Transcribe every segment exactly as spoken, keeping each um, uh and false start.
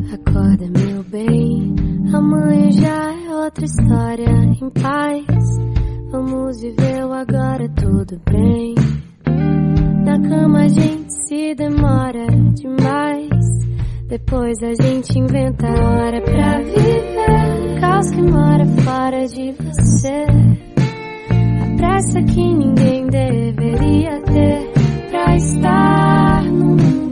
Acorda, meu bem, amanhã já é outra história. Em paz, vamos viver o agora, tudo bem. Na cama a gente se demora demais, depois a gente inventa a hora pra viver. Caos que mora fora de você, a pressa que ninguém deveria ter pra estar no mundo.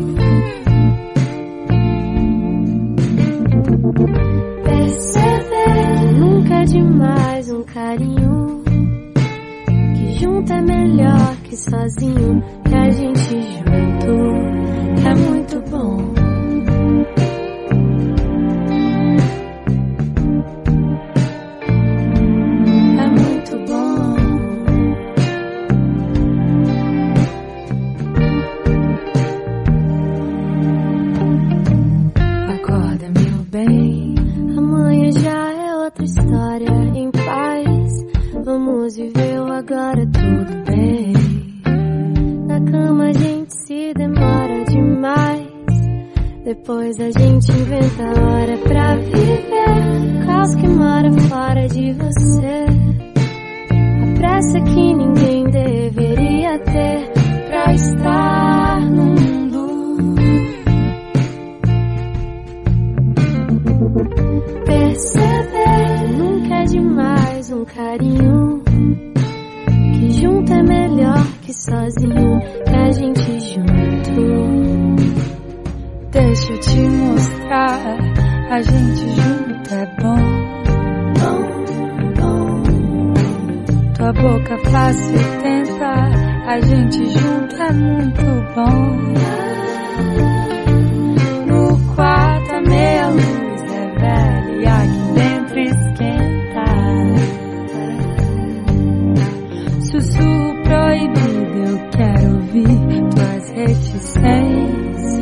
Perceber nunca é demais um carinho, que junto é melhor que sozinho, que a gente junto é muito bom. É muito bom. Acorda, meu bem, amanhã já é outra história. Em paz, vamos viver o agora, tudo bem. Na cama a gente se demora demais, depois a gente inventa a hora pra viver. Caos que mora fora de você, a pressa que ninguém deveria ter pra estar no mundo. Perceber nunca é demais um carinho, que junto é melhor que sozinho, que a gente junto. Deixa eu te mostrar, a gente junto é bom. Bom, bom. Tua boca fácil tenta, a gente junto é muito bom. No quarto a meia luz é velha e aqui dentro esquenta. Sussurro proibido, eu quero ouvir tuas reticências.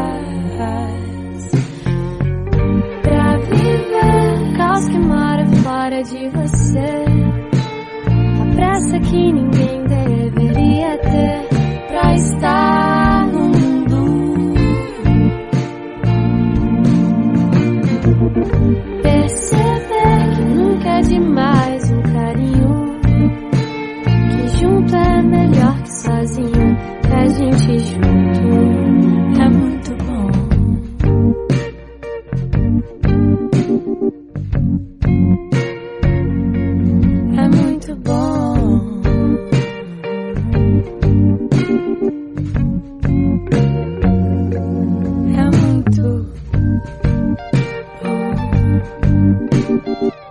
Pra viver, caos que mora fora de você, a pressa que ninguém deveria ter pra estar no mundo. Perceber que nunca é demais um carinho, que junto é melhor que sozinho, que a gente junto é muito bom. É muito bom. É muito bom.